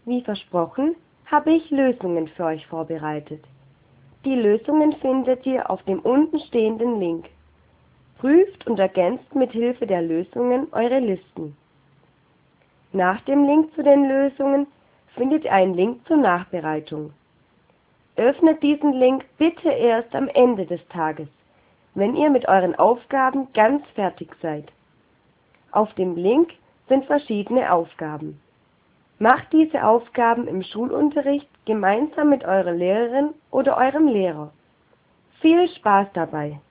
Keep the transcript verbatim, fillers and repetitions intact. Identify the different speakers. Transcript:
Speaker 1: Wie versprochen, habe ich Lösungen für euch vorbereitet. Die Lösungen findet ihr auf dem unten stehenden Link. Prüft und ergänzt mit Hilfe der Lösungen eure Listen. Nach dem Link zu den Lösungen findet ihr einen Link zur Nachbereitung. Öffnet diesen Link bitte erst am Ende des Tages, wenn ihr mit euren Aufgaben ganz fertig seid. Auf dem Link sind verschiedene Aufgaben. Macht diese Aufgaben im Schulunterricht gemeinsam mit eurer Lehrerin oder eurem Lehrer. Viel Spaß dabei!